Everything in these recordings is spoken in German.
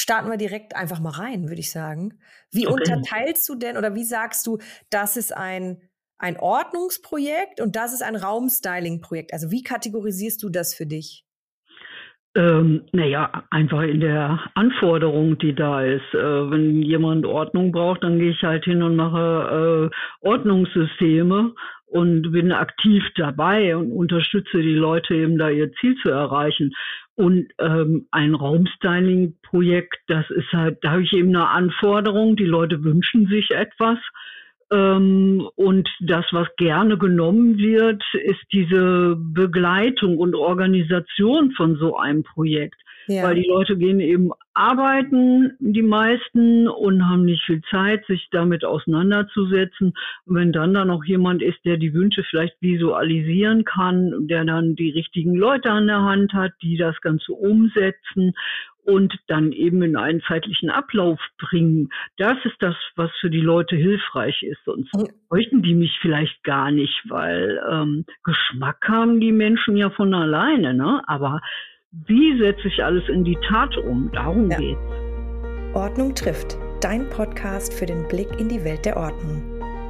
starten wir direkt einfach mal rein, würde ich sagen. Wie Okay. unterteilst du denn oder wie sagst du, das ist ein Ordnungsprojekt und das ist ein Raumstyling-Projekt? Also wie kategorisierst du das für dich? Einfach in der Anforderung, die da ist. Wenn jemand Ordnung braucht, dann gehe ich halt hin und mache Ordnungssysteme und bin aktiv dabei und unterstütze die Leute eben da ihr Ziel zu erreichen. Und ein Raumstyling-Projekt, das ist halt, da habe ich eben eine Anforderung, die Leute wünschen sich etwas. Und das, was gerne genommen wird, ist diese Begleitung und Organisation von so einem Projekt. Ja. Weil die Leute gehen eben arbeiten, die meisten, und haben nicht viel Zeit, sich damit auseinanderzusetzen. Und wenn dann da noch jemand ist, der die Wünsche vielleicht visualisieren kann, der dann die richtigen Leute an der Hand hat, die das Ganze umsetzen und dann eben in einen zeitlichen Ablauf bringen. Das ist das, was für die Leute hilfreich ist. Sonst bräuchten die mich vielleicht gar nicht, weil Geschmack haben die Menschen ja von alleine, ne? Aber wie setze ich alles in die Tat um? Darum geht's. Ordnung trifft. Dein Podcast für den Blick in die Welt der Ordnung.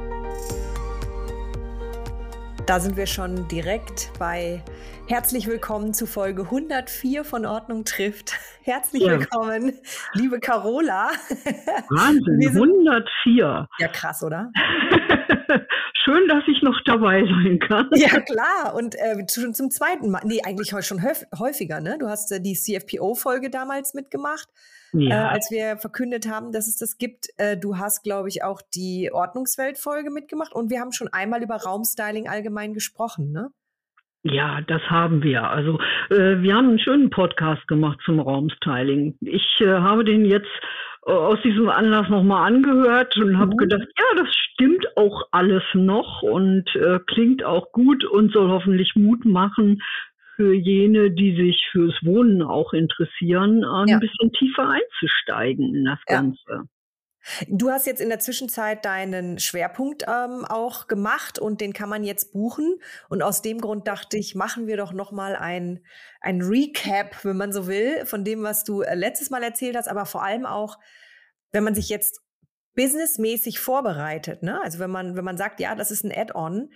Da sind wir schon direkt bei herzlich willkommen zu Folge 104 von Ordnung trifft. Herzlich willkommen, liebe Carola. Wahnsinn, 104. Ja, krass, oder? Schön, dass ich noch dabei sein kann. Ja, klar. Und schon zum zweiten Mal. Nee, eigentlich schon häufiger, ne? Du hast die CFPO-Folge damals mitgemacht, als wir verkündet haben, dass es das gibt. Du hast, glaube ich, auch die Ordnungswelt-Folge mitgemacht. Und wir haben schon einmal über Raumstyling allgemein gesprochen, ne? Ja, das haben wir. Also wir haben einen schönen Podcast gemacht zum Raumstyling. Ich habe den jetzt aus diesem Anlass nochmal angehört und habe gedacht, ja, das stimmt auch alles noch und klingt auch gut und soll hoffentlich Mut machen für jene, die sich fürs Wohnen auch interessieren, ein bisschen tiefer einzusteigen in das Ganze. Du hast jetzt in der Zwischenzeit deinen Schwerpunkt auch gemacht und den kann man jetzt buchen. Und aus dem Grund dachte ich, machen wir doch noch mal ein Recap, wenn man so will, von dem, was du letztes Mal erzählt hast, aber vor allem auch, wenn man sich jetzt businessmäßig vorbereitet, ne? Also wenn man sagt, ja, das ist ein Add-on,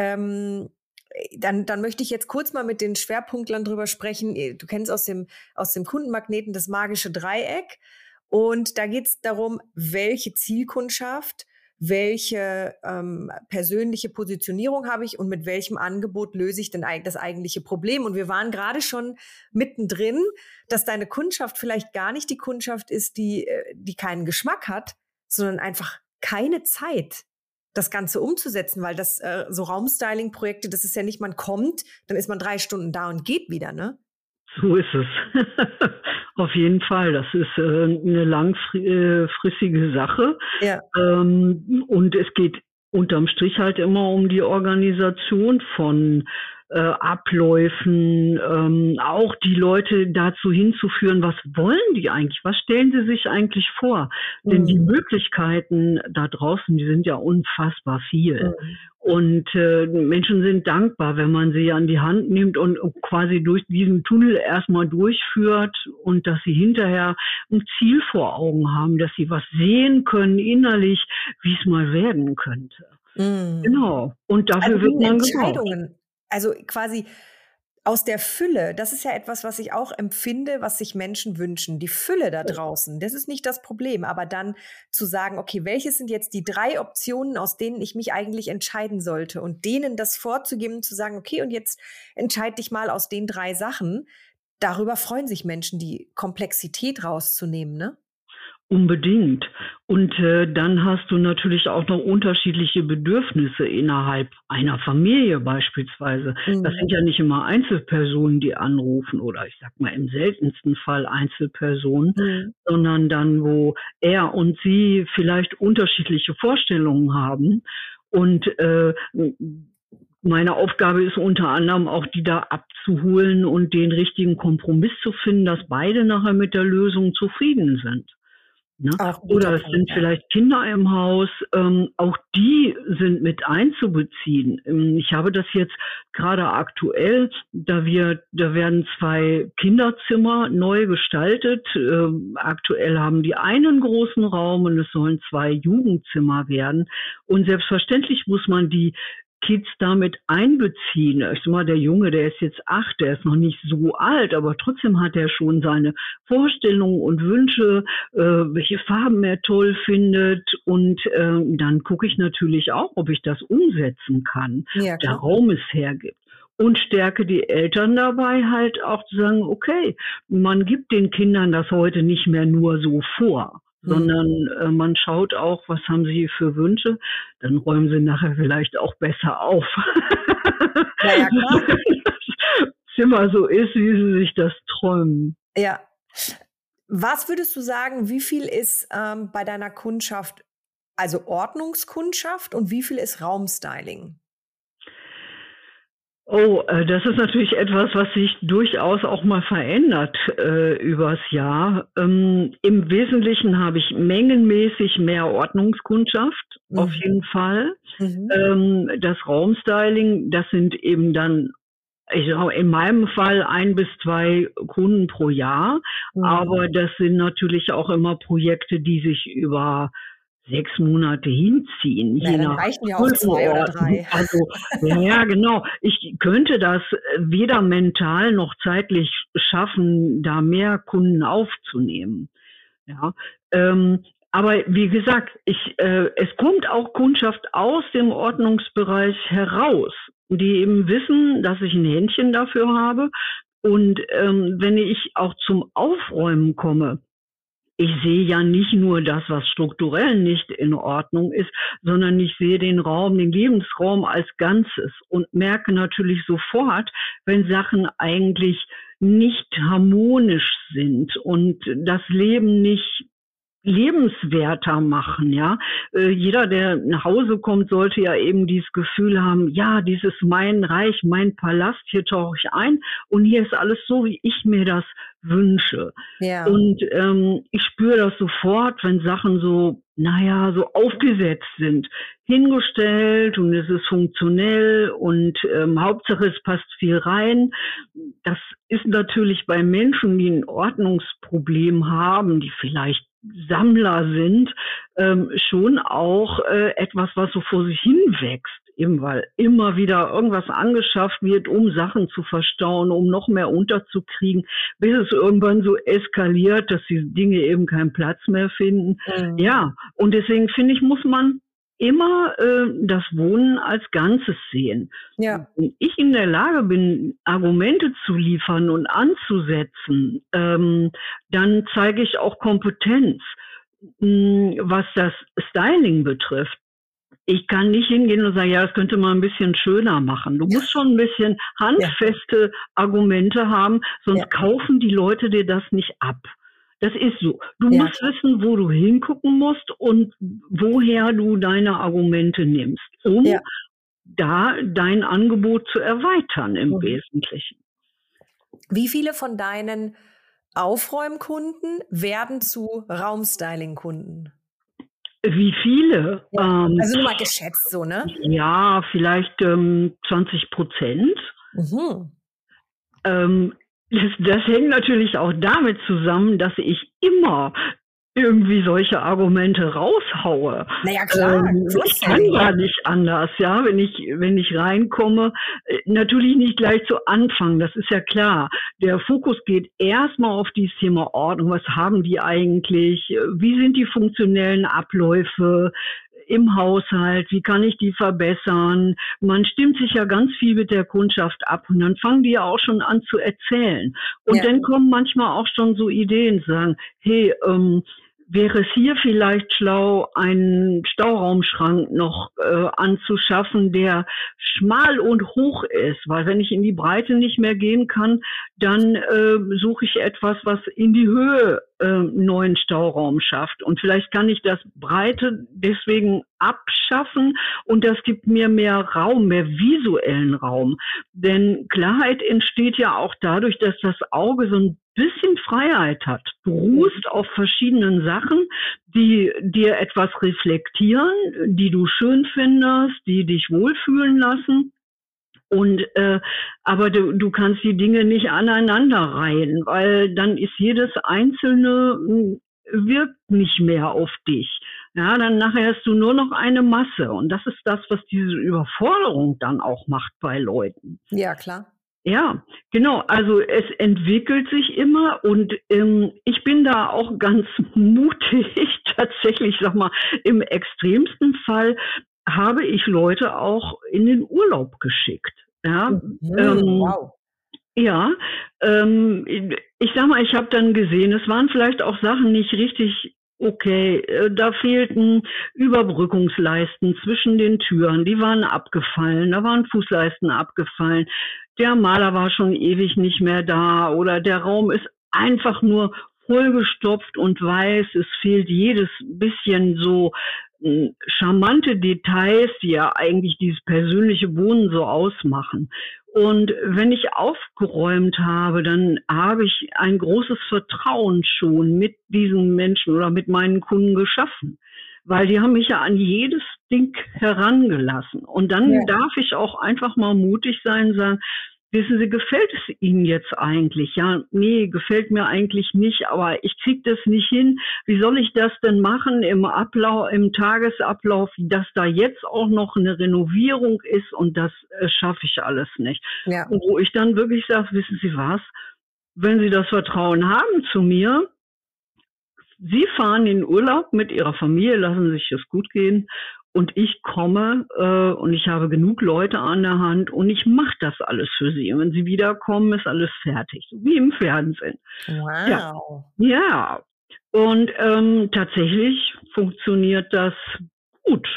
dann möchte ich jetzt kurz mal mit den Schwerpunktlern drüber sprechen. Du kennst aus dem Kundenmagneten das magische Dreieck. Und da geht es darum, welche Zielkundschaft, welche persönliche Positionierung habe ich und mit welchem Angebot löse ich denn das eigentliche Problem. Und wir waren gerade schon mittendrin, dass deine Kundschaft vielleicht gar nicht die Kundschaft ist, die keinen Geschmack hat, sondern einfach keine Zeit, das Ganze umzusetzen, weil das so Raumstyling-Projekte, das ist ja nicht, man kommt, dann ist man 3 Stunden da und geht wieder, ne? So ist es. Auf jeden Fall. Das ist eine langfristige Sache. Ja. Und es geht unterm Strich halt immer um die Organisation von Abläufen, auch die Leute dazu hinzuführen, was wollen die eigentlich? Was stellen sie sich eigentlich vor? Denn die Möglichkeiten da draußen, die sind ja unfassbar viel. Und Menschen sind dankbar, wenn man sie an die Hand nimmt und quasi durch diesen Tunnel erstmal durchführt und dass sie hinterher ein Ziel vor Augen haben, dass sie was sehen können innerlich, wie es mal werden könnte. Genau. Und dafür wird man gebraucht. Also quasi aus der Fülle, das ist ja etwas, was ich auch empfinde, was sich Menschen wünschen. Die Fülle da draußen, das ist nicht das Problem. Aber dann zu sagen, okay, welches sind jetzt die 3 Optionen, aus denen ich mich eigentlich entscheiden sollte? Und denen das vorzugeben, zu sagen, okay, und jetzt entscheide dich mal aus den 3 Sachen. Darüber freuen sich Menschen, die Komplexität rauszunehmen, ne? Unbedingt. Und dann hast du natürlich auch noch unterschiedliche Bedürfnisse innerhalb einer Familie beispielsweise. Das sind ja nicht immer Einzelpersonen, die anrufen oder ich sag mal im seltensten Fall Einzelpersonen, sondern dann, wo er und sie vielleicht unterschiedliche Vorstellungen haben. Und meine Aufgabe ist unter anderem auch, die da abzuholen und den richtigen Kompromiss zu finden, dass beide nachher mit der Lösung zufrieden sind. Ne? Auch ein guter Oder es Punkt, sind ja. vielleicht Kinder im Haus, auch die sind mit einzubeziehen. Ich habe das jetzt gerade aktuell, da werden 2 Kinderzimmer neu gestaltet. Aktuell haben die einen großen Raum und es sollen 2 Jugendzimmer werden. Und selbstverständlich muss man die Kids damit einbeziehen. Ich sag mal, der Junge, der ist jetzt 8, der ist noch nicht so alt, aber trotzdem hat er schon seine Vorstellungen und Wünsche, welche Farben er toll findet. Und dann gucke ich natürlich auch, ob ich das umsetzen kann, Ja, ob der klar. Raum es hergibt. Und stärke die Eltern dabei halt auch zu sagen, okay, man gibt den Kindern das heute nicht mehr nur so vor, sondern man schaut auch, was haben sie für Wünsche, dann räumen sie nachher vielleicht auch besser auf. Ja, ja, klar. Das Zimmer so ist, wie sie sich das träumen. Ja. Was würdest du sagen, wie viel ist bei deiner Kundschaft, also Ordnungskundschaft, und wie viel ist Raumstyling? Oh, das ist natürlich etwas, was sich durchaus auch mal verändert übers Jahr. Im Wesentlichen habe ich mengenmäßig mehr Ordnungskundschaft, auf jeden Fall. Das Raumstyling, das sind eben dann, ich sage in meinem Fall 1 bis 2 Kunden pro Jahr, aber das sind natürlich auch immer Projekte, die sich über 6 Monate hinziehen, Na, je dann nach reichen ja auch 2 oder 3. Also, ja, genau. Ich könnte das weder mental noch zeitlich schaffen, da mehr Kunden aufzunehmen. Ja, aber wie gesagt, es kommt auch Kundschaft aus dem Ordnungsbereich heraus, die eben wissen, dass ich ein Händchen dafür habe. Und wenn ich auch zum Aufräumen komme, ich sehe ja nicht nur das, was strukturell nicht in Ordnung ist, sondern ich sehe den Raum, den Lebensraum als Ganzes und merke natürlich sofort, wenn Sachen eigentlich nicht harmonisch sind und das Leben nicht lebenswerter machen, ja. Jeder, der nach Hause kommt, sollte ja eben dieses Gefühl haben, ja, dies ist mein Reich, mein Palast, hier tauche ich ein und hier ist alles so, wie ich mir das wünsche. Ja. Und ich spüre das sofort, wenn Sachen so, naja, so aufgesetzt sind, hingestellt und es ist funktionell und Hauptsache es passt viel rein. Das ist natürlich bei Menschen, die ein Ordnungsproblem haben, die vielleicht Sammler sind, schon auch etwas, was so vor sich hin wächst. Eben weil immer wieder irgendwas angeschafft wird, um Sachen zu verstauen, um noch mehr unterzukriegen, bis es irgendwann so eskaliert, dass die Dinge eben keinen Platz mehr finden. Ja, und deswegen finde ich, muss man immer das Wohnen als Ganzes sehen. Ja. Wenn ich in der Lage bin, Argumente zu liefern und anzusetzen, dann zeige ich auch Kompetenz. Was das Styling betrifft, ich kann nicht hingehen und sagen, ja, das könnte man ein bisschen schöner machen. Du musst schon ein bisschen handfeste Argumente haben, sonst kaufen die Leute dir das nicht ab. Das ist so. Du musst wissen, wo du hingucken musst und woher du deine Argumente nimmst, um da dein Angebot zu erweitern im Wesentlichen. Wie viele von deinen Aufräumkunden werden zu Raumstyling-Kunden? Wie viele? Ja. Also nur mal geschätzt so, ne? Ja, vielleicht 20%. Das hängt natürlich auch damit zusammen, dass ich immer irgendwie solche Argumente raushaue. Naja, klar. Ich kann gar nicht anders, ja, wenn ich reinkomme. Natürlich nicht gleich zu Anfang, das ist ja klar. Der Fokus geht erstmal auf dieses Thema Ordnung. Was haben die eigentlich? Wie sind die funktionellen Abläufe im Haushalt? Wie kann ich die verbessern? Man stimmt sich ja ganz viel mit der Kundschaft ab und dann fangen die ja auch schon an zu erzählen. Und dann kommen manchmal auch schon so Ideen, sagen, hey, wäre es hier vielleicht schlau, einen Stauraumschrank noch anzuschaffen, der schmal und hoch ist, weil wenn ich in die Breite nicht mehr gehen kann, dann suche ich etwas, was in die Höhe neuen Stauraum schafft. Und vielleicht kann ich das Breite deswegen abschaffen und das gibt mir mehr Raum, mehr visuellen Raum. Denn Klarheit entsteht ja auch dadurch, dass das Auge so ein bisschen Freiheit hat. Du ruhst auf verschiedenen Sachen, die dir etwas reflektieren, die du schön findest, die dich wohlfühlen lassen. Und aber du kannst die Dinge nicht aneinander reihen, weil dann ist jedes einzelne wirkt nicht mehr auf dich. Ja, dann nachher hast du nur noch eine Masse. Und das ist das, was diese Überforderung dann auch macht bei Leuten. Ja, klar. Ja, genau. Also es entwickelt sich immer und ich bin da auch ganz mutig. Tatsächlich, sag mal, im extremsten Fall habe ich Leute auch in den Urlaub geschickt. Ja, Wow. ja, ich sag mal, ich habe dann gesehen, es waren vielleicht auch Sachen nicht richtig okay. Da fehlten Überbrückungsleisten zwischen den Türen, die waren abgefallen, da waren Fußleisten abgefallen. Der Maler war schon ewig nicht mehr da oder der Raum ist einfach nur vollgestopft und weiß, es fehlt jedes bisschen so charmante Details, die ja eigentlich dieses persönliche Wohnen so ausmachen. Und wenn ich aufgeräumt habe, dann habe ich ein großes Vertrauen schon mit diesen Menschen oder mit meinen Kunden geschaffen. Weil die haben mich ja an jedes Ding herangelassen. Und dann darf ich auch einfach mal mutig sein und sagen, wissen Sie, gefällt es Ihnen jetzt eigentlich? Ja, nee, gefällt mir eigentlich nicht, aber ich kriege das nicht hin. Wie soll ich das denn machen im Tagesablauf, dass da jetzt auch noch eine Renovierung ist und das schaffe ich alles nicht. Ja. Und wo ich dann wirklich sage, wissen Sie was, wenn Sie das Vertrauen haben zu mir, Sie fahren in den Urlaub mit Ihrer Familie, lassen sich das gut gehen und ich komme und ich habe genug Leute an der Hand und ich mache das alles für Sie. Und wenn Sie wiederkommen, ist alles fertig, so wie im Fernsehen. Wow. Ja. Und tatsächlich funktioniert das gut.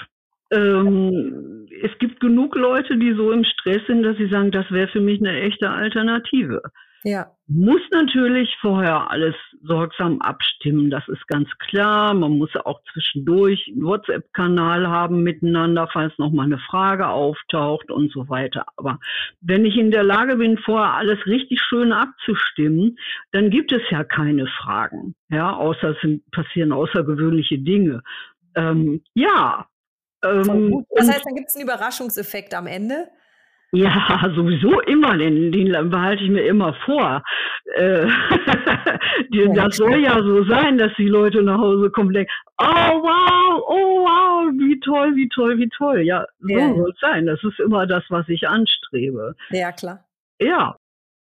Es gibt genug Leute, die so im Stress sind, dass sie sagen, das wäre für mich eine echte Alternative. Ja. Muss natürlich vorher alles sorgsam abstimmen, das ist ganz klar. Man muss auch zwischendurch einen WhatsApp-Kanal haben miteinander, falls nochmal eine Frage auftaucht und so weiter. Aber wenn ich in der Lage bin, vorher alles richtig schön abzustimmen, dann gibt es ja keine Fragen. Ja, außer es passieren außergewöhnliche Dinge. Ja. Das heißt, dann gibt es einen Überraschungseffekt am Ende? Ja, sowieso immer, den behalte ich mir immer vor. Das soll ja so sein, dass die Leute nach Hause kommen und denken, oh wow, wie toll, wie toll, wie toll. Ja, so soll es sein. Das ist immer das, was ich anstrebe. Ja, klar. Ja.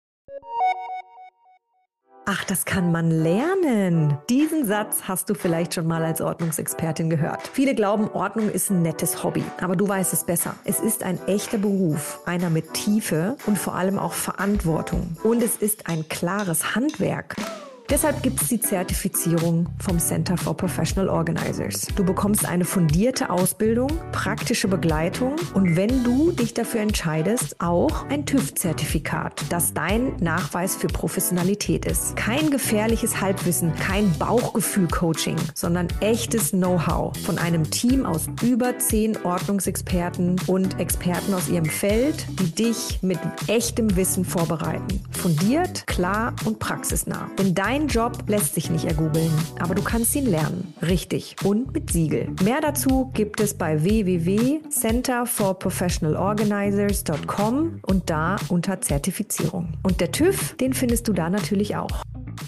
Ach, das kann man lernen. Diesen Satz hast du vielleicht schon mal als Ordnungsexpertin gehört. Viele glauben, Ordnung ist ein nettes Hobby, aber du weißt es besser. Es ist ein echter Beruf, einer mit Tiefe und vor allem auch Verantwortung. Und es ist ein klares Handwerk. Deshalb gibt es die Zertifizierung vom Center for Professional Organizers. Du bekommst eine fundierte Ausbildung, praktische Begleitung und wenn du dich dafür entscheidest, auch ein TÜV-Zertifikat, das dein Nachweis für Professionalität ist. Kein gefährliches Halbwissen, kein Bauchgefühl-Coaching, sondern echtes Know-how von einem Team aus über 10 Ordnungsexperten und Experten aus ihrem Feld, die dich mit echtem Wissen vorbereiten. Fundiert, klar und praxisnah. Denn dein Job lässt sich nicht ergoogeln, aber du kannst ihn lernen. Richtig. Und mit Siegel. Mehr dazu gibt es bei www.centerforprofessionalorganizers.com und da unter Zertifizierung. Und der TÜV, den findest du da natürlich auch.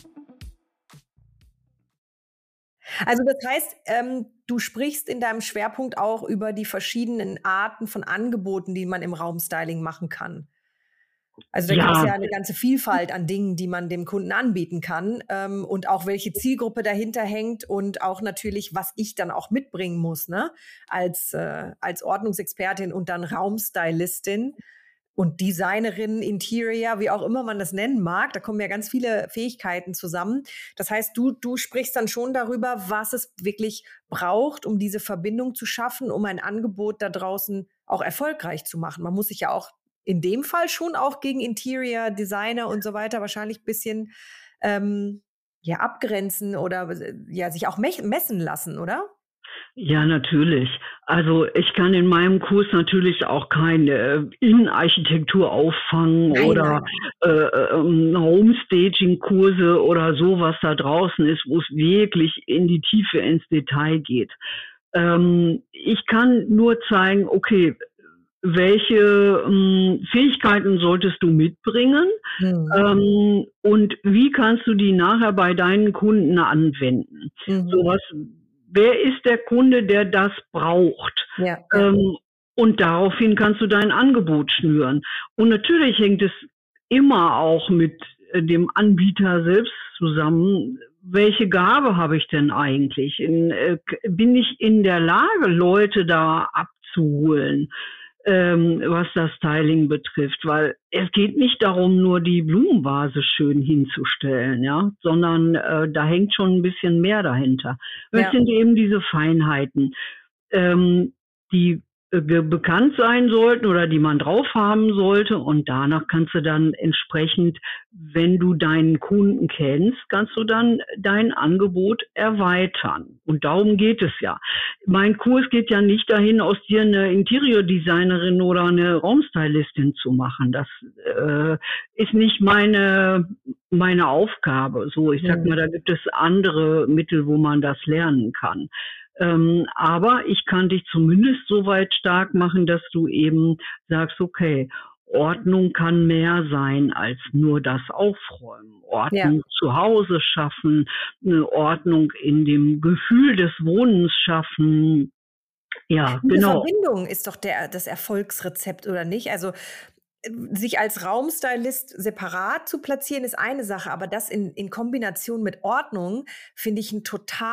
Also das heißt, du sprichst in deinem Schwerpunkt auch über die verschiedenen Arten von Angeboten, die man im Raumstyling machen kann. Also da gibt es ja eine ganze Vielfalt an Dingen, die man dem Kunden anbieten kann und auch welche Zielgruppe dahinter hängt und auch natürlich, was ich dann auch mitbringen muss, ne? Als Ordnungsexpertin und dann Raumstylistin und Designerin, Interior, wie auch immer man das nennen mag. Da kommen ja ganz viele Fähigkeiten zusammen. Das heißt, du sprichst dann schon darüber, was es wirklich braucht, um diese Verbindung zu schaffen, um ein Angebot da draußen auch erfolgreich zu machen. Man muss sich ja auch in dem Fall schon auch gegen Interior, Designer und so weiter wahrscheinlich ein bisschen ja abgrenzen oder ja sich auch messen lassen, oder? Ja, natürlich. Also ich kann in meinem Kurs natürlich auch keine Innenarchitektur auffangen Nein, oder nein, nein. Homestaging-Kurse oder so, was da draußen ist, wo es wirklich in die Tiefe ins Detail geht. Ich kann nur zeigen, okay, welche Fähigkeiten solltest du mitbringen Mhm. und wie kannst du die nachher bei deinen Kunden anwenden? Mhm. Sowas, wer ist der Kunde, der das braucht? Ja, ja. Ähm, und daraufhin kannst du dein Angebot schnüren. Und natürlich hängt es immer auch mit dem Anbieter selbst zusammen. Welche Gabe habe ich denn eigentlich? Bin ich in der Lage, Leute da abzuholen? Was das Styling betrifft, weil es geht nicht darum, nur die Blumenvase schön hinzustellen, ja, sondern da hängt schon ein bisschen mehr dahinter. Es Ja. sind eben diese Feinheiten, die bekannt sein sollten oder die man drauf haben sollte, und danach kannst du dann entsprechend, wenn du deinen Kunden kennst, kannst du dann dein Angebot erweitern. Und darum geht es ja. Mein Kurs geht ja nicht dahin, aus dir eine Interior-Designerin oder eine Raumstylistin zu machen. Das ist nicht meine Aufgabe. So, ich sag mal, Mhm. da gibt es andere Mittel, wo man das lernen kann. Aber ich kann dich zumindest so weit stark machen, dass du eben sagst, okay, Ordnung kann mehr sein als nur das Aufräumen. Ja. Ordnung zu Hause schaffen, eine Ordnung in dem Gefühl des Wohnens schaffen. Ja, Diese genau. Verbindung ist doch das Erfolgsrezept, oder nicht? Also, sich als Raumstylist separat zu platzieren, ist eine Sache, aber das in Kombination mit Ordnung finde ich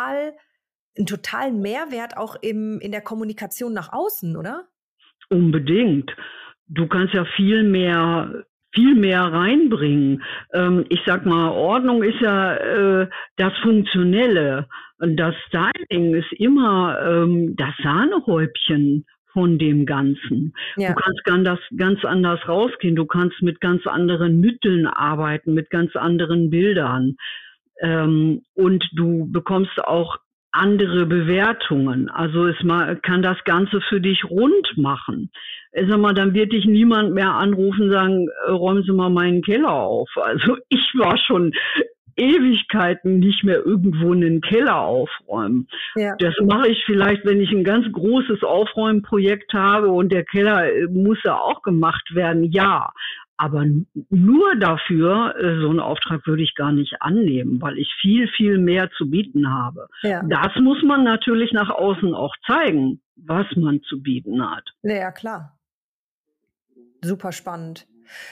'n totalen Mehrwert auch in der Kommunikation nach außen, oder? Unbedingt. Du kannst ja viel mehr reinbringen. Ich sag mal, Ordnung ist ja das Funktionelle. Und das Styling ist immer das Sahnehäubchen von dem Ganzen. Du Ja. kannst ganz anders rausgehen. Du kannst mit ganz anderen Mitteln arbeiten, mit ganz anderen Bildern. Und du bekommst auch andere Bewertungen. Also kann das Ganze für dich rund machen. Ich sag mal, dann wird dich niemand mehr anrufen und sagen, räumen Sie mal meinen Keller auf. Also ich war schon Ewigkeiten nicht mehr irgendwo einen Keller aufräumen. Ja. Das mache ich vielleicht, wenn ich ein ganz großes Aufräumprojekt habe und der Keller muss ja auch gemacht werden, ja. Aber nur dafür, so einen Auftrag würde ich gar nicht annehmen, weil ich viel, viel mehr zu bieten habe. Ja. Das muss man natürlich nach außen auch zeigen, was man zu bieten hat. Na ja, klar. Super spannend.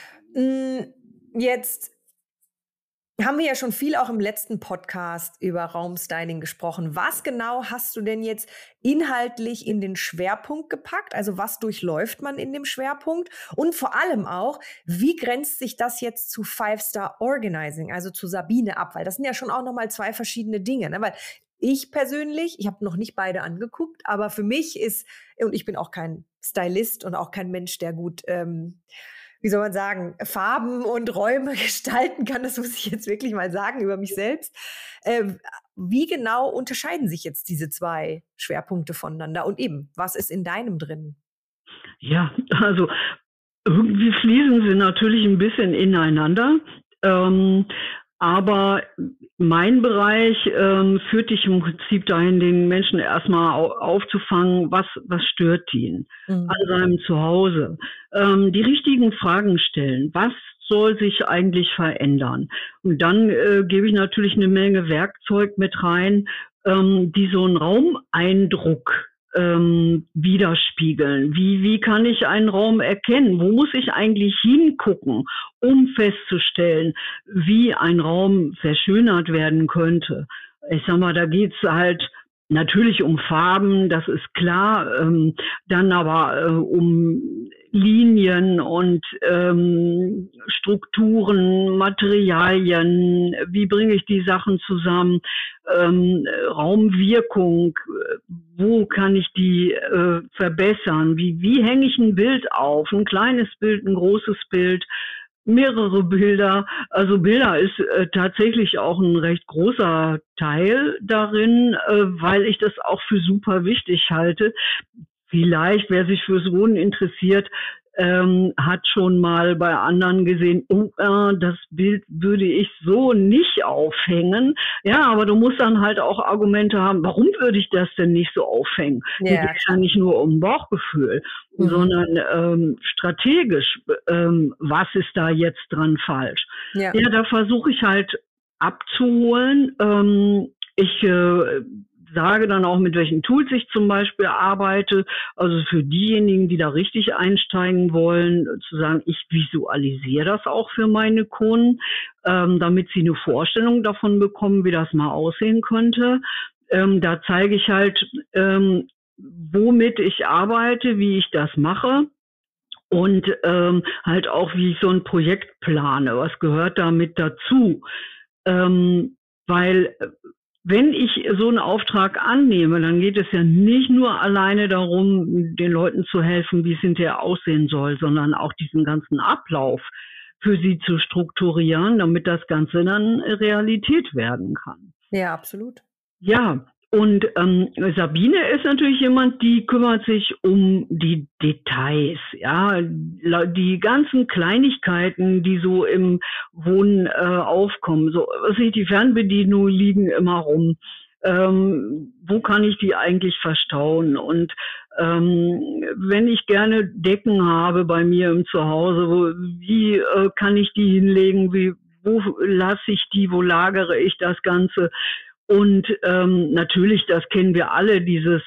Jetzt haben wir ja schon viel auch im letzten Podcast über Raumstyling gesprochen. Was genau hast du denn jetzt inhaltlich in den Schwerpunkt gepackt? Also was durchläuft man in dem Schwerpunkt? Und vor allem auch, wie grenzt sich das jetzt zu Five-Star Organizing, also zu Sabine ab? Weil das sind ja schon auch nochmal zwei verschiedene Dinge. Ne? Weil ich persönlich, ich habe noch nicht beide angeguckt, aber für mich ist, und ich bin auch kein Stylist und auch kein Mensch, der gut wie soll man sagen, Farben und Räume gestalten kann. Das muss ich jetzt wirklich mal sagen über mich selbst. Wie genau unterscheiden sich jetzt diese zwei Schwerpunkte voneinander? Und eben, was ist in deinem drin? Ja, also irgendwie fließen sie natürlich ein bisschen ineinander. Aber mein Bereich führt dich im Prinzip dahin, den Menschen erstmal aufzufangen, was stört ihn an Mhm. seinem Zuhause. Die richtigen Fragen stellen. Was soll sich eigentlich verändern? Und dann gebe ich natürlich eine Menge Werkzeug mit rein, die so einen Raumeindruck widerspiegeln. Wie kann ich einen Raum erkennen? Wo muss ich eigentlich hingucken, um festzustellen, wie ein Raum verschönert werden könnte? Ich sag mal, da geht's halt natürlich um Farben, das ist klar, dann aber um Linien und Strukturen, Materialien, wie bringe ich die Sachen zusammen, Raumwirkung, wo kann ich die verbessern, wie hänge ich ein Bild auf, ein kleines Bild, ein großes Bild, Mehrere Bilder. Also Bilder ist tatsächlich auch ein recht großer Teil darin, weil ich das auch für super wichtig halte. Vielleicht, wer sich fürs Wohnen interessiert, hat schon mal bei anderen gesehen, oh, das Bild würde ich so nicht aufhängen. Ja, aber du musst dann halt auch Argumente haben, warum würde ich das denn nicht so aufhängen? Mir Ja, geht es ja nicht nur um Bauchgefühl, mhm. sondern strategisch, was ist da jetzt dran falsch? Ja, Ja, da versuche ich halt abzuholen. Ich sage dann auch, mit welchen Tools ich zum Beispiel arbeite. Also für diejenigen, die da richtig einsteigen wollen, zu sagen, ich visualisiere das auch für meine Kunden, damit sie eine Vorstellung davon bekommen, wie das mal aussehen könnte. Da zeige ich halt, womit ich arbeite, wie ich das mache. Und halt auch, wie ich so ein Projekt plane. Was gehört damit dazu? Weil wenn ich so einen Auftrag annehme, dann geht es ja nicht nur alleine darum, den Leuten zu helfen, wie es hinterher aussehen soll, sondern auch diesen ganzen Ablauf für sie zu strukturieren, damit das Ganze dann Realität werden kann. ja, absolut. Ja, und Sabine ist natürlich jemand, die kümmert sich um die Details, ja, die ganzen Kleinigkeiten, die so im Wohnen aufkommen. So, was ich, die Fernbedienungen liegen immer rum. Wo kann ich die eigentlich verstauen? Und wenn ich gerne Decken habe bei mir im Zuhause, wie kann ich die hinlegen? Wo lasse ich die? Wo lagere ich das Ganze? Und natürlich, das kennen wir alle, dieses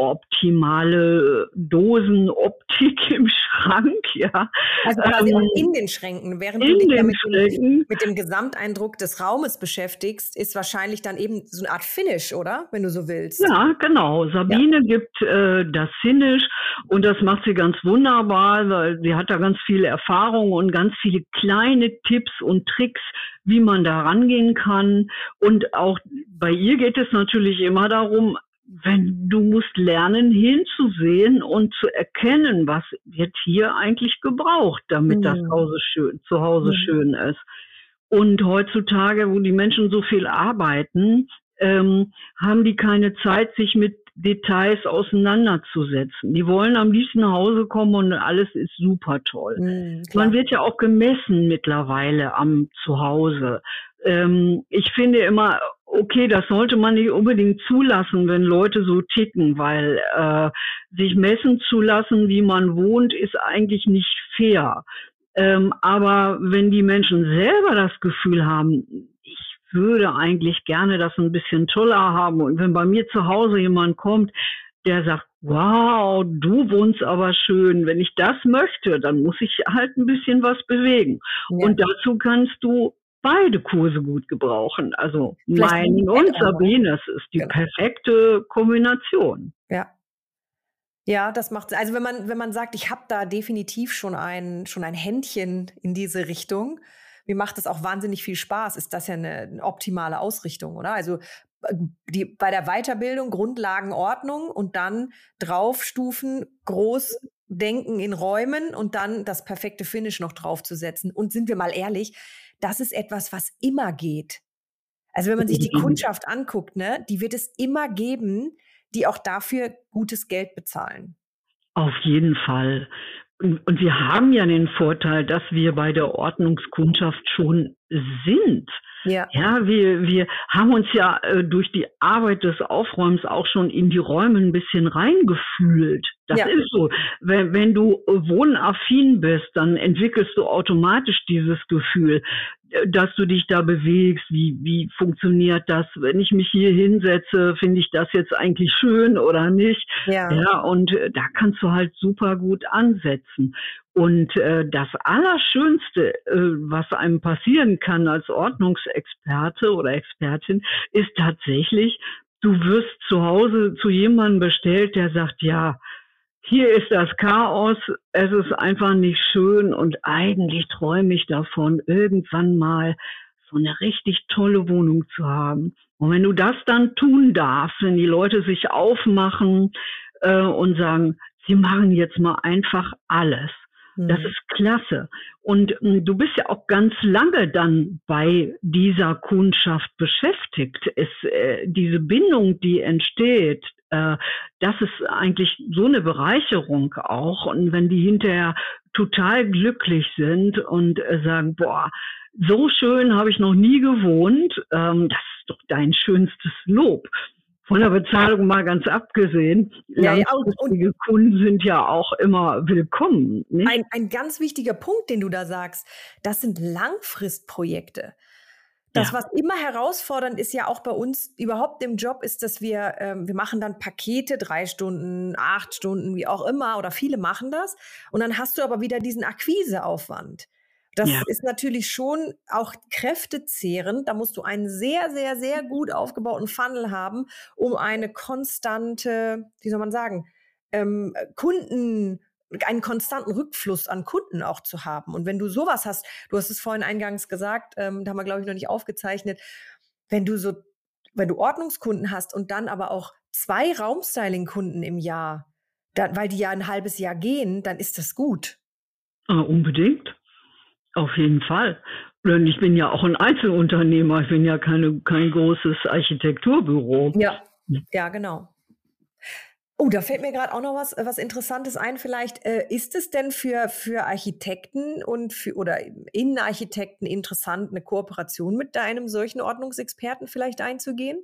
optimale Dosenoptik im Schrank, ja. Also quasi auch in den Schränken, während du In dich ja den Schränken. mit dem Gesamteindruck des Raumes beschäftigst, ist wahrscheinlich dann eben so eine Art Finish, oder? Wenn du so willst. Ja, genau. Ja. Sabine gibt das Finish und das macht sie ganz wunderbar, weil sie hat da ganz viele Erfahrungen und ganz viele kleine Tipps und Tricks, wie man da rangehen kann. Und auch bei ihr geht es natürlich immer darum, wenn du musst lernen hinzusehen und zu erkennen, was wird hier eigentlich gebraucht, damit das Mhm. Zu Hause Mhm. schön ist. Und heutzutage, wo die Menschen so viel arbeiten, haben die keine Zeit, sich mit Details auseinanderzusetzen. Die wollen am liebsten nach Hause kommen und alles ist super toll. Mhm, Man klar. wird ja auch gemessen mittlerweile am Zuhause. Ich finde immer, okay, das sollte man nicht unbedingt zulassen, wenn Leute so ticken, weil sich messen zu lassen, wie man wohnt, ist eigentlich nicht fair. Aber wenn die Menschen selber das Gefühl haben, ich würde eigentlich gerne das ein bisschen toller haben und wenn bei mir zu Hause jemand kommt, der sagt, wow, du wohnst aber schön. Wenn ich das möchte, dann muss ich halt ein bisschen was bewegen. Ja. Und dazu kannst du beide Kurse gut gebrauchen. Also Vielleicht ein meinen und Add-on, oder? Sabines ist die Genau. perfekte Kombination. Ja. Ja, das macht also wenn man sagt, ich habe da definitiv schon ein Händchen in diese Richtung, mir macht das auch wahnsinnig viel Spaß, ist das ja eine optimale Ausrichtung, oder? Also, die bei der Weiterbildung Grundlagenordnung und dann draufstufen, groß denken in Räumen und dann das perfekte Finish noch draufzusetzen. Und sind wir mal ehrlich, das ist etwas, was immer geht. Also, wenn man sich die Kundschaft anguckt, ne, die wird es immer geben, die auch dafür gutes Geld bezahlen. Auf jeden Fall. Und wir haben ja den Vorteil, dass wir bei der Ordnungskundschaft schon sind. Ja. Ja, wir haben uns ja durch die Arbeit des Aufräumens auch schon in die Räume ein bisschen reingefühlt. Das Ja. ist so. Wenn du wohnaffin bist, dann entwickelst du automatisch dieses Gefühl, dass du dich da bewegst. Wie funktioniert das? Wenn ich mich hier hinsetze, finde ich das jetzt eigentlich schön oder nicht? Ja. Ja, und da kannst du halt super gut ansetzen. Und das Allerschönste, was einem passieren kann als Ordnungsexperte oder Expertin, ist tatsächlich, du wirst zu Hause zu jemandem bestellt, der sagt, ja, hier ist das Chaos, es ist einfach nicht schön und eigentlich träume ich davon, irgendwann mal so eine richtig tolle Wohnung zu haben. Und wenn du das dann tun darfst, wenn die Leute sich aufmachen und sagen, sie machen jetzt mal einfach alles. Das ist klasse. Und du bist ja auch ganz lange dann bei dieser Kundschaft beschäftigt. Diese Bindung, die entsteht, das ist eigentlich so eine Bereicherung auch. Und wenn die hinterher total glücklich sind und sagen, boah, so schön habe ich noch nie gewohnt, das ist doch dein schönstes Lob. Von der Bezahlung mal ganz abgesehen. Ja, Langfristige Kunden sind ja auch immer willkommen. Nicht? Ein ganz wichtiger Punkt, den du da sagst, das sind Langfristprojekte. Das, was immer herausfordernd ist, ja auch bei uns überhaupt im Job, ist, dass wir machen dann Pakete, 3 Stunden, 8 Stunden, wie auch immer, oder viele machen das. Und dann hast du aber wieder diesen Akquiseaufwand. Das ist natürlich schon auch kräftezehrend. Da musst du einen sehr, sehr, sehr gut aufgebauten Funnel haben, um eine konstante, wie soll man sagen, einen konstanten Rückfluss an Kunden auch zu haben. Und wenn du sowas hast, du hast es vorhin eingangs gesagt, da haben wir, glaube ich, noch nicht aufgezeichnet, wenn du Ordnungskunden hast und dann aber auch 2 Raumstyling-Kunden im Jahr, weil die ja ein halbes Jahr gehen, dann ist das gut. Unbedingt. Auf jeden Fall. Und ich bin ja auch ein Einzelunternehmer. Ich bin ja kein großes Architekturbüro. Ja, genau. Oh, da fällt mir gerade auch noch was Interessantes ein vielleicht. Ist es denn für Architekten oder Innenarchitekten interessant, eine Kooperation mit einem solchen Ordnungsexperten vielleicht einzugehen?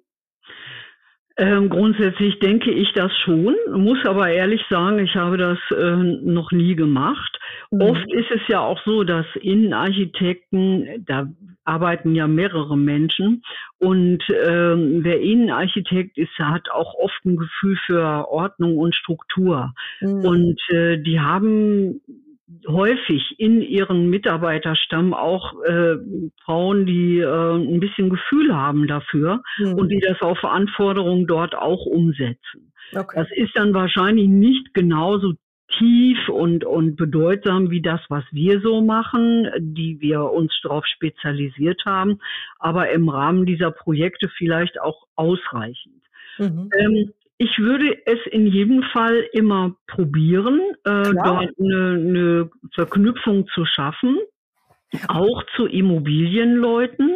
Grundsätzlich denke ich das schon, muss aber ehrlich sagen, ich habe das noch nie gemacht. Oft ist es ja auch so, dass Innenarchitekten, da arbeiten ja mehrere Menschen und wer Innenarchitekt ist, hat auch oft ein Gefühl für Ordnung und Struktur. Und die haben häufig in ihren Mitarbeiterstamm auch Frauen, die ein bisschen Gefühl haben dafür und die das auf Anforderungen dort auch umsetzen. Okay. Das ist dann wahrscheinlich nicht genauso tief und bedeutsam wie das, was wir so machen, die wir uns darauf spezialisiert haben, aber im Rahmen dieser Projekte vielleicht auch ausreichend. Ich würde es in jedem Fall immer probieren, dort eine Verknüpfung zu schaffen, auch zu Immobilienleuten.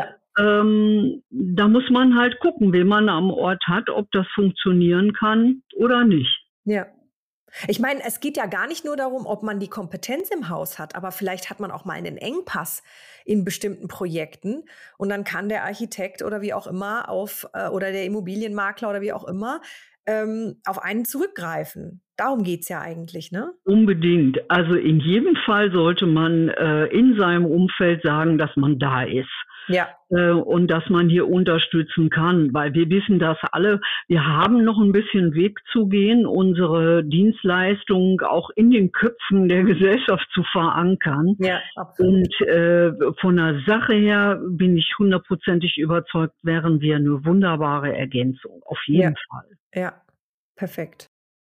Da muss man halt gucken, wen man am Ort hat, ob das funktionieren kann oder nicht. Ja. Ich meine, es geht ja gar nicht nur darum, ob man die Kompetenz im Haus hat, aber vielleicht hat man auch mal einen Engpass in bestimmten Projekten und dann kann der Architekt oder wie auch immer oder der Immobilienmakler oder wie auch immer auf einen zurückgreifen. Darum geht's ja eigentlich, ne? Unbedingt. Also in jedem Fall sollte man in seinem Umfeld sagen, dass man da ist. Ja. Und dass man hier unterstützen kann, weil wir wissen das alle, wir haben noch ein bisschen Weg zu gehen, unsere Dienstleistung auch in den Köpfen der Gesellschaft zu verankern. Ja, absolut. Und von der Sache her bin ich 100%ig überzeugt, wären wir eine wunderbare Ergänzung, auf jeden Fall. Ja, perfekt.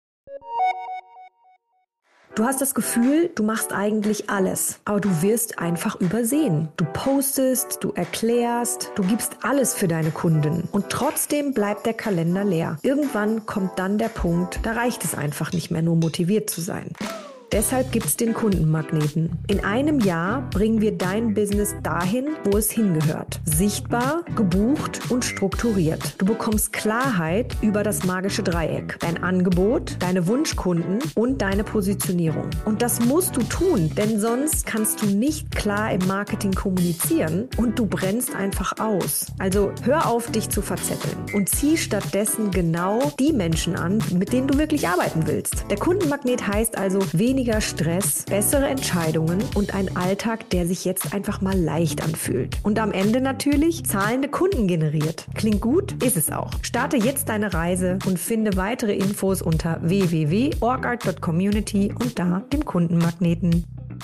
Du hast das Gefühl, du machst eigentlich alles, aber du wirst einfach übersehen. Du postest, du erklärst, du gibst alles für deine Kunden und trotzdem bleibt der Kalender leer. Irgendwann kommt dann der Punkt, da reicht es einfach nicht mehr, nur motiviert zu sein. Deshalb gibt's den Kundenmagneten. In einem Jahr bringen wir dein Business dahin, wo es hingehört. Sichtbar, gebucht und strukturiert. Du bekommst Klarheit über das magische Dreieck. Dein Angebot, deine Wunschkunden und deine Positionierung. Und das musst du tun, denn sonst kannst du nicht klar im Marketing kommunizieren und du brennst einfach aus. Also hör auf, dich zu verzetteln und zieh stattdessen genau die Menschen an, mit denen du wirklich arbeiten willst. Der Kundenmagnet heißt also weniger Stress, bessere Entscheidungen und ein Alltag, der sich jetzt einfach mal leicht anfühlt. Und am Ende natürlich zahlende Kunden generiert. Klingt gut? Ist es auch. Starte jetzt deine Reise und finde weitere Infos unter www.orgart.community und da dem Kundenmagneten.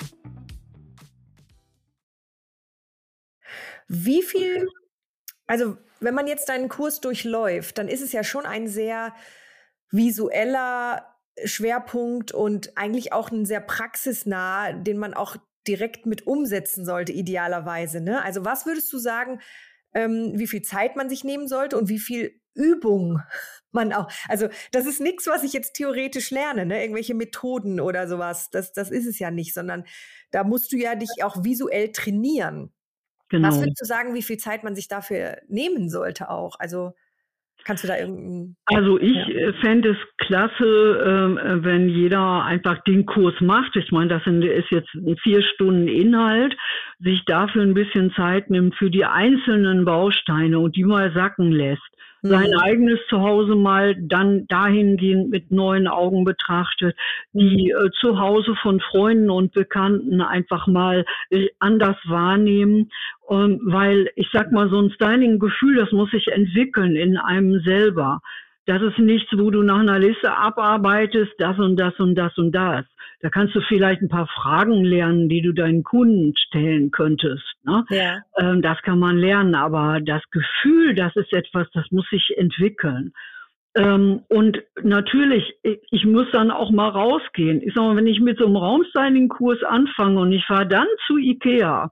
Also wenn man jetzt deinen Kurs durchläuft, dann ist es ja schon ein sehr visueller Schwerpunkt und eigentlich auch ein sehr praxisnah, den man auch direkt mit umsetzen sollte, idealerweise. Ne? Also was würdest du sagen, wie viel Zeit man sich nehmen sollte und wie viel Übung man auch, also das ist nichts, was ich jetzt theoretisch lerne, ne? Irgendwelche Methoden oder sowas. Das ist es ja nicht, sondern da musst du ja dich auch visuell trainieren. Was Genau. würdest du sagen, wie viel Zeit man sich dafür nehmen sollte auch? Also, kannst du da irgend Also ich ja. fände es klasse, wenn jeder einfach den Kurs macht. Ich meine, ist jetzt 4 Stunden Inhalt, sich dafür ein bisschen Zeit nimmt für die einzelnen Bausteine und die mal sacken lässt. Sein Mhm. eigenes Zuhause mal dann dahingehend mit neuen Augen betrachtet, Mhm. die Zuhause von Freunden und Bekannten einfach mal anders wahrnehmen. Weil ich sag mal, so ein Styling-Gefühl, das muss sich entwickeln in einem selber. Das ist nichts, wo du nach einer Liste abarbeitest, das und das und das und das. Da kannst du vielleicht ein paar Fragen lernen, die du deinen Kunden stellen könntest, ne? Ja. Das kann man lernen, aber das Gefühl, das ist etwas, das muss sich entwickeln. Und natürlich, ich muss dann auch mal rausgehen. Ich sag mal, wenn ich mit so einem Raumstyling-Kurs anfange und ich fahre dann zu IKEA,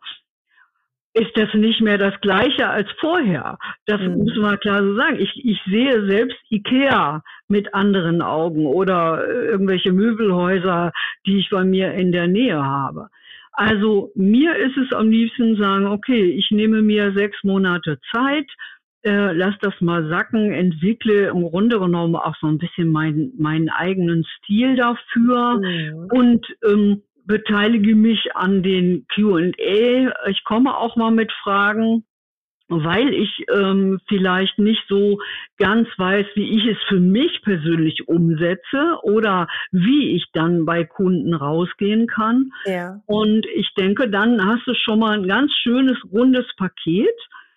ist das nicht mehr das Gleiche als vorher. Das muss Mhm. man klar so sagen. Ich sehe selbst IKEA mit anderen Augen oder irgendwelche Möbelhäuser, die ich bei mir in der Nähe habe. Also mir ist es am liebsten sagen, okay, ich nehme mir 6 Monate Zeit, lass das mal sacken, entwickle im Grunde genommen auch so ein bisschen meinen eigenen Stil dafür Mhm. und beteilige mich an den Q&A. Ich komme auch mal mit Fragen, weil ich vielleicht nicht so ganz weiß, wie ich es für mich persönlich umsetze oder wie ich dann bei Kunden rausgehen kann. Ja. Und ich denke, dann hast du schon mal ein ganz schönes, rundes Paket.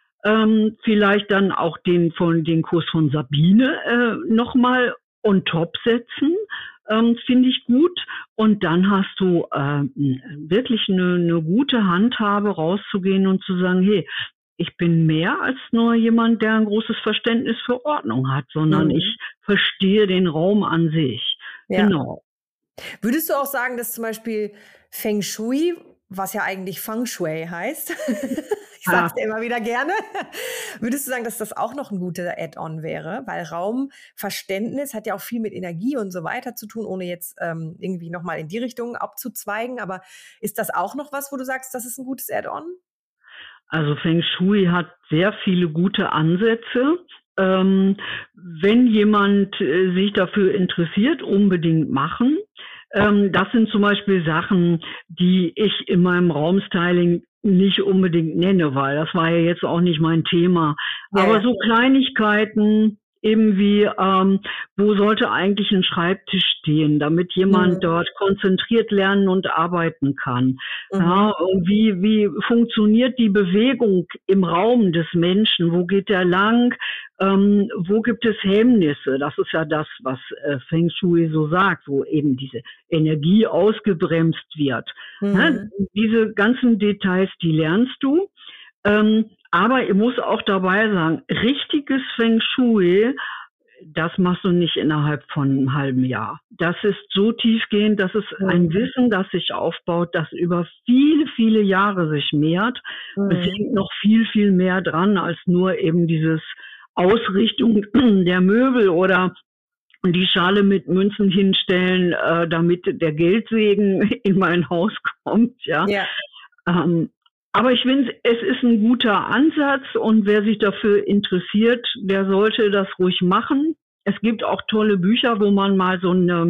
Vielleicht dann auch den Kurs von Sabine nochmal on top setzen, finde ich gut. Und dann hast du wirklich eine gute Handhabe, rauszugehen und zu sagen, hey, ich bin mehr als nur jemand, der ein großes Verständnis für Ordnung hat, sondern ich Mhm. verstehe den Raum an sich. Ja. Genau. Würdest du auch sagen, dass zum Beispiel Feng Shui, was ja eigentlich Feng Shui heißt, ich sage Ah, es dir immer wieder gerne, würdest du sagen, dass das auch noch ein guter Add-on wäre? Weil Raumverständnis hat ja auch viel mit Energie und so weiter zu tun, ohne jetzt irgendwie noch mal in die Richtung abzuzweigen. Aber ist das auch noch was, wo du sagst, das ist ein gutes Add-on? also Feng Shui hat sehr viele gute Ansätze. Ähm, wenn jemand sich dafür interessiert, unbedingt machen. Das sind zum Beispiel Sachen, die ich in meinem Raumstyling nicht unbedingt nenne, weil das war ja jetzt auch nicht mein Thema. Ja, Aber ja. so Kleinigkeiten, eben wie, wo sollte eigentlich ein Schreibtisch stehen, damit jemand Mhm. dort konzentriert lernen und arbeiten kann. Mhm. Ja, und wie funktioniert die Bewegung im Raum des Menschen? Wo geht der lang? Wo gibt es Hemmnisse? Das ist ja das, was Feng Shui so sagt, wo eben diese Energie ausgebremst wird. Ja, Mhm. diese ganzen Details, die lernst du. Aber ich muss auch dabei sagen, richtiges Feng Shui, das machst du nicht innerhalb von einem halben Jahr. Das ist so tiefgehend, das ist ein Mhm. Wissen, das sich aufbaut, das über viele, viele Jahre sich mehrt. Es Mhm. hängt noch viel, viel mehr dran als nur eben dieses Ausrichtung der Möbel oder die Schale mit Münzen hinstellen, damit der Geldsegen in mein Haus kommt, ja. Ja. Ähm, aber ich finde, es ist ein guter Ansatz und wer sich dafür interessiert, der sollte das ruhig machen. Es gibt auch tolle Bücher, wo man mal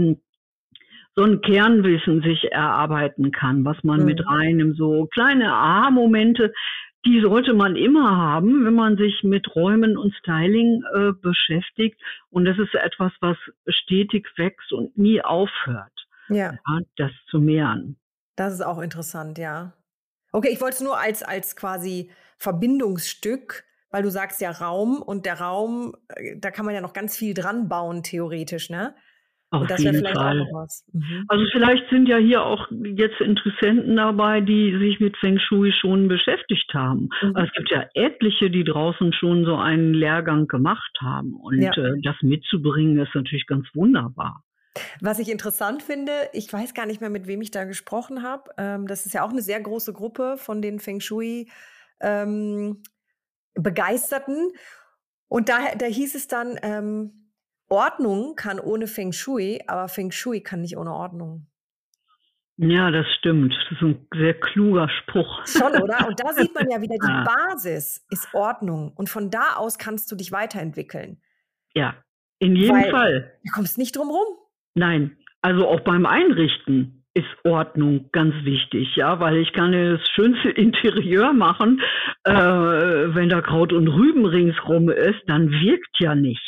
so ein Kernwissen sich erarbeiten kann, was man mit Mhm. reinnimmt. So kleine Aha-Momente, die sollte man immer haben, wenn man sich mit Räumen und Styling beschäftigt. Und das ist etwas, was stetig wächst und nie aufhört, Ja. ja, das zu mehren. Das ist auch interessant, ja. Okay, ich wollte es nur als quasi Verbindungsstück, weil du sagst ja Raum und der Raum, da kann man ja noch ganz viel dran bauen theoretisch, ne? Und Auf das wäre jeden vielleicht auch Fall. noch was. Mhm. Also vielleicht sind ja hier auch jetzt Interessenten dabei, die sich mit Feng Shui schon beschäftigt haben. Mhm. Es gibt ja etliche, die draußen schon so einen Lehrgang gemacht haben. Und Ja. das mitzubringen, ist natürlich ganz wunderbar. Was ich interessant finde, ich weiß gar nicht mehr, mit wem ich da gesprochen habe. Das ist ja auch eine sehr große Gruppe von den Feng Shui, ähm, Begeisterten. Und da hieß es dann, Ordnung kann ohne Feng Shui, aber Feng Shui kann nicht ohne Ordnung. Ja, das stimmt. Das ist ein sehr kluger Spruch. Schon, oder? Und da sieht man ja wieder, die Ja, Basis ist Ordnung. Und von da aus kannst du dich weiterentwickeln. ja, in jedem Weil Fall. du kommst nicht drum rum. Nein, also auch beim Einrichten ist Ordnung ganz wichtig, ja, weil ich kann ja das schönste Interieur machen, wenn da Kraut und Rüben ringsrum ist, dann wirkt ja nichts.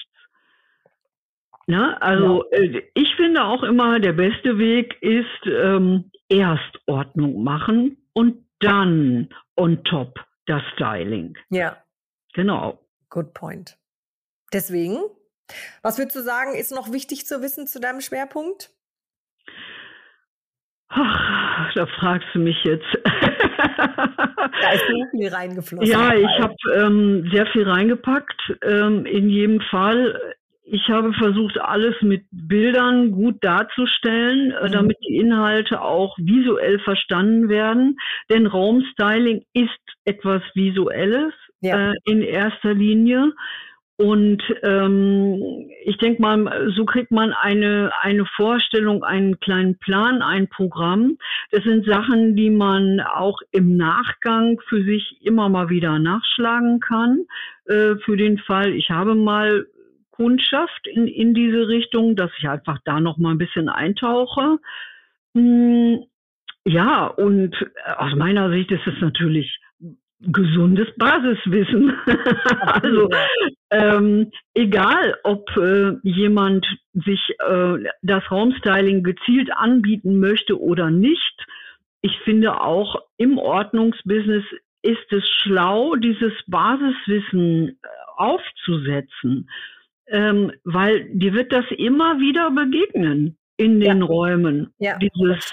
Ne? Also ich finde auch immer, der beste Weg ist erst Ordnung machen und dann on top das Styling. Ja, Genau. good point. Deswegen, was würdest du sagen, ist noch wichtig zu wissen zu deinem Schwerpunkt? Ach, da fragst du mich jetzt. Da ist so viel reingeflossen. Ja, ich habe sehr viel reingepackt, in jedem Fall. Ich habe versucht, alles mit Bildern gut darzustellen, damit die Inhalte auch visuell verstanden werden. Denn Raumstyling ist etwas Visuelles in erster Linie. Und ich denke mal, so kriegt man eine Vorstellung, einen kleinen Plan, ein Programm. Das sind Sachen, die man auch im Nachgang für sich immer mal wieder nachschlagen kann. Für den Fall, ich habe mal Kundschaft in diese Richtung, dass ich einfach da noch mal ein bisschen eintauche. Ja, und aus meiner Sicht ist es natürlich gesundes Basiswissen. Also egal, ob jemand sich das Raumstyling gezielt anbieten möchte oder nicht. Ich finde auch im Ordnungsbusiness ist es schlau, dieses Basiswissen aufzusetzen, weil dir wird das immer wieder begegnen in den Räumen. Ja, dieses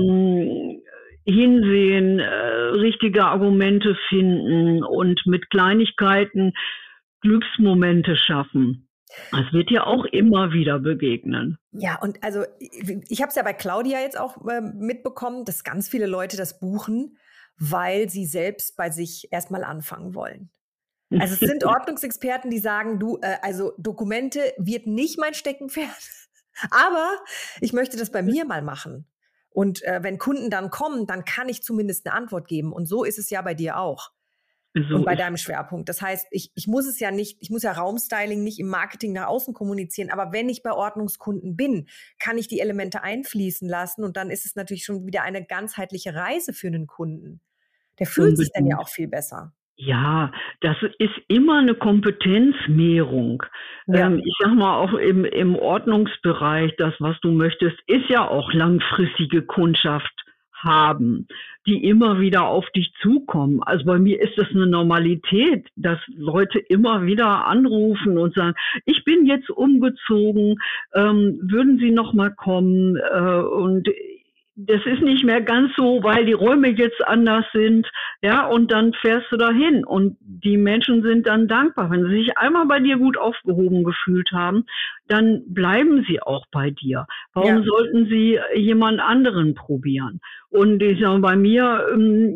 Hinsehen, richtige Argumente finden und mit Kleinigkeiten Glücksmomente schaffen. Das wird dir auch immer wieder begegnen. Ja, und also ich habe es ja bei Claudia jetzt auch mitbekommen, dass ganz viele Leute das buchen, weil sie selbst bei sich erstmal anfangen wollen. Also es sind Ordnungsexperten, die sagen, also Dokumente wird nicht mein Steckenpferd, aber ich möchte das bei mir mal machen. Und wenn Kunden dann kommen, dann kann ich zumindest eine Antwort geben. Und so ist es ja bei dir auch. So und bei deinem Schwerpunkt. Das heißt, ich muss ja Raumstyling nicht im Marketing nach außen kommunizieren, aber wenn ich bei Ordnungskunden bin, kann ich die Elemente einfließen lassen und dann ist es natürlich schon wieder eine ganzheitliche Reise für einen Kunden. Der fühlt sich dann ja auch viel besser. Ja, das ist immer eine Kompetenzmehrung. Ich sag mal, auch im Ordnungsbereich, das, was du möchtest, ist ja auch langfristige Kundschaft haben, die immer wieder auf dich zukommen. Also bei mir ist das eine Normalität, dass Leute immer wieder anrufen und sagen, ich bin jetzt umgezogen, würden Sie noch mal kommen? Und das ist nicht mehr ganz so, weil die Räume jetzt anders sind, ja, und dann fährst du dahin und die Menschen sind dann dankbar. Wenn sie sich einmal bei dir gut aufgehoben gefühlt haben, dann bleiben sie auch bei dir. Warum sollten sie jemand anderen probieren? Und ich sage, bei mir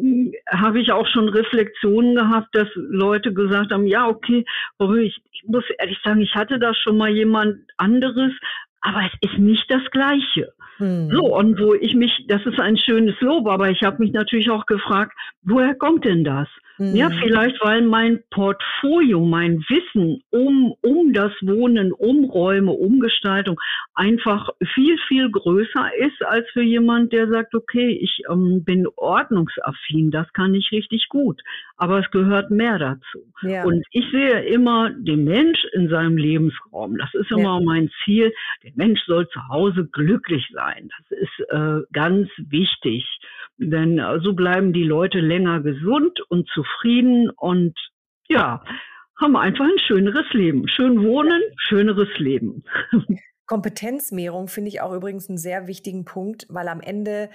habe ich auch schon Reflexionen gehabt, dass Leute gesagt haben, ja, okay, ich muss ehrlich sagen, ich hatte da schon mal jemand anderes, aber es ist nicht das Gleiche. So, und das ist ein schönes Lob, aber ich habe mich natürlich auch gefragt, woher kommt denn das? Ja, vielleicht, weil mein Portfolio, mein Wissen um das Wohnen, um Räume, um Gestaltung einfach viel, viel größer ist als für jemand, der sagt, okay, ich bin ordnungsaffin, das kann ich richtig gut, aber es gehört mehr dazu. Ja. Und ich sehe immer den Mensch in seinem Lebensraum, das ist immer mein Ziel, der Mensch soll zu Hause glücklich sein, das ist ganz wichtig. Denn so bleiben die Leute länger gesund und zufrieden und ja, haben einfach ein schöneres Leben. Schön wohnen, schöneres Leben. Kompetenzmehrung finde ich auch übrigens einen sehr wichtigen Punkt, weil am Ende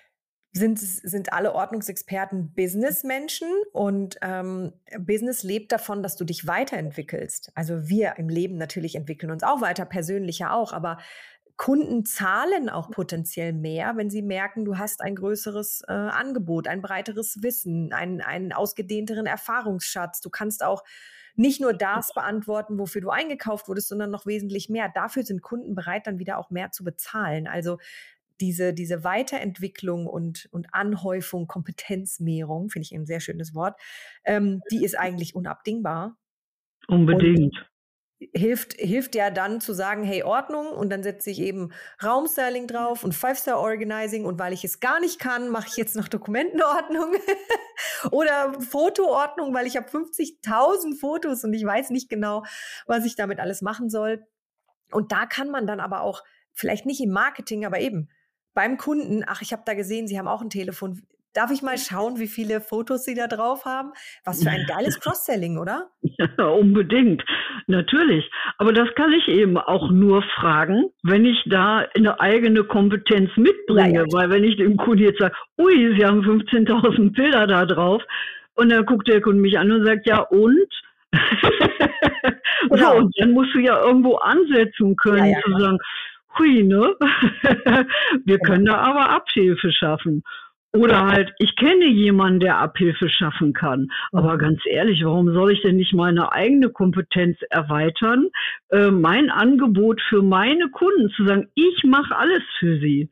sind alle Ordnungsexperten Businessmenschen und Business lebt davon, dass du dich weiterentwickelst. Also wir im Leben natürlich entwickeln uns auch weiter, persönlicher auch, aber Kunden zahlen auch potenziell mehr, wenn sie merken, du hast ein größeres Angebot, ein breiteres Wissen, einen ausgedehnteren Erfahrungsschatz. Du kannst auch nicht nur das beantworten, wofür du eingekauft wurdest, sondern noch wesentlich mehr. Dafür sind Kunden bereit, dann wieder auch mehr zu bezahlen. Also diese Weiterentwicklung und Anhäufung, Kompetenzmehrung, finde ich ein sehr schönes Wort, die ist eigentlich unabdingbar. Unbedingt. Hilft ja dann zu sagen, hey, Ordnung, und dann setze ich eben Raumstyling drauf und 5-Star-Organizing, und weil ich es gar nicht kann, mache ich jetzt noch Dokumentenordnung oder Fotoordnung, weil ich habe 50.000 Fotos und ich weiß nicht genau, was ich damit alles machen soll. Und da kann man dann aber auch, vielleicht nicht im Marketing, aber eben beim Kunden, ach, ich habe da gesehen, Sie haben auch ein Telefon. Darf ich mal schauen, wie viele Fotos Sie da drauf haben? Was für ein geiles Cross-Selling, oder? Ja, unbedingt. Natürlich. Aber das kann ich eben auch nur fragen, wenn ich da eine eigene Kompetenz mitbringe. Ja. Weil wenn ich dem Kunden jetzt sage, ui, Sie haben 15.000 Bilder da drauf, und dann guckt der Kunde mich an und sagt, ja und? Genau. So, und dann musst du ja irgendwo ansetzen können, zu sagen, hui, ne? Wir können da aber Abhilfe schaffen. Oder halt, ich kenne jemanden, der Abhilfe schaffen kann. Aber ganz ehrlich, warum soll ich denn nicht meine eigene Kompetenz erweitern? Mein Angebot für meine Kunden zu sagen, ich mache alles für sie.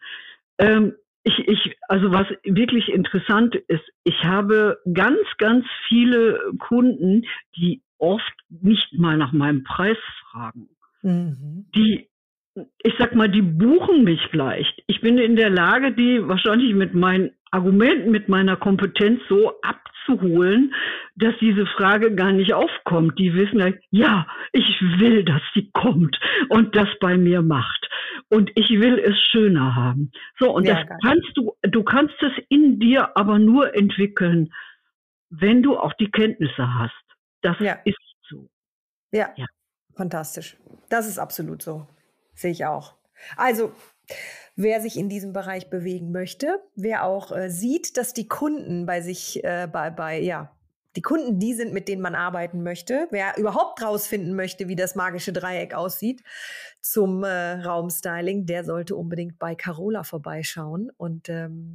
Also was wirklich interessant ist, ich habe ganz, ganz viele Kunden, die oft nicht mal nach meinem Preis fragen. Mhm. Ich sag mal, die buchen mich gleich. Ich bin in der Lage, die wahrscheinlich mit meinen Argumenten, mit meiner Kompetenz so abzuholen, dass diese Frage gar nicht aufkommt. Die wissen gleich, ja, ich will, dass sie kommt und das bei mir macht. Und ich will es schöner haben. So, und das du kannst es in dir aber nur entwickeln, wenn du auch die Kenntnisse hast. Das ist so. Ja, fantastisch. Das ist absolut so. Sehe ich auch. Also, wer sich in diesem Bereich bewegen möchte, wer auch sieht, dass die Kunden bei sich, die Kunden die sind, mit denen man arbeiten möchte, wer überhaupt rausfinden möchte, wie das magische Dreieck aussieht zum Raumstyling, der sollte unbedingt bei Carola vorbeischauen. Und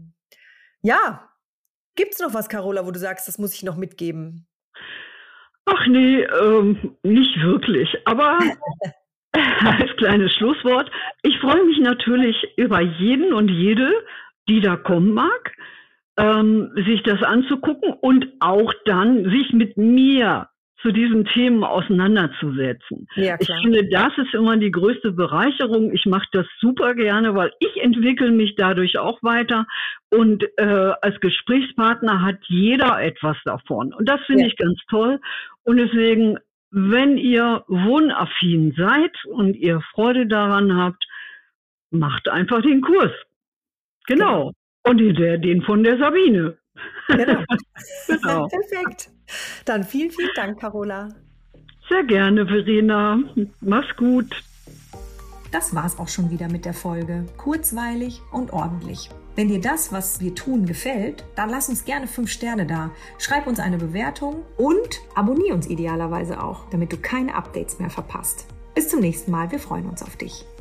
gibt's noch was, Carola, wo du sagst, das muss ich noch mitgeben? Ach nee, nicht wirklich, aber als kleines Schlusswort, ich freue mich natürlich über jeden und jede, die da kommen mag, sich das anzugucken und auch dann sich mit mir zu diesen Themen auseinanderzusetzen. Ja, ich finde, das ist immer die größte Bereicherung. Ich mache das super gerne, weil ich entwickle mich dadurch auch weiter. Und als Gesprächspartner hat jeder etwas davon. Und das finde ich ganz toll. Und deswegen, wenn ihr wohnaffin seid und ihr Freude daran habt, macht einfach den Kurs. Genau. Und den von der Sabine. Genau. Perfekt. Dann vielen, vielen Dank, Carola. Sehr gerne, Verena. Mach's gut. Das war's auch schon wieder mit der Folge. Kurzweilig und ordentlich. Wenn dir das, was wir tun, gefällt, dann lass uns gerne 5 Sterne da. Schreib uns eine Bewertung und abonniere uns idealerweise auch, damit du keine Updates mehr verpasst. Bis zum nächsten Mal. Wir freuen uns auf dich.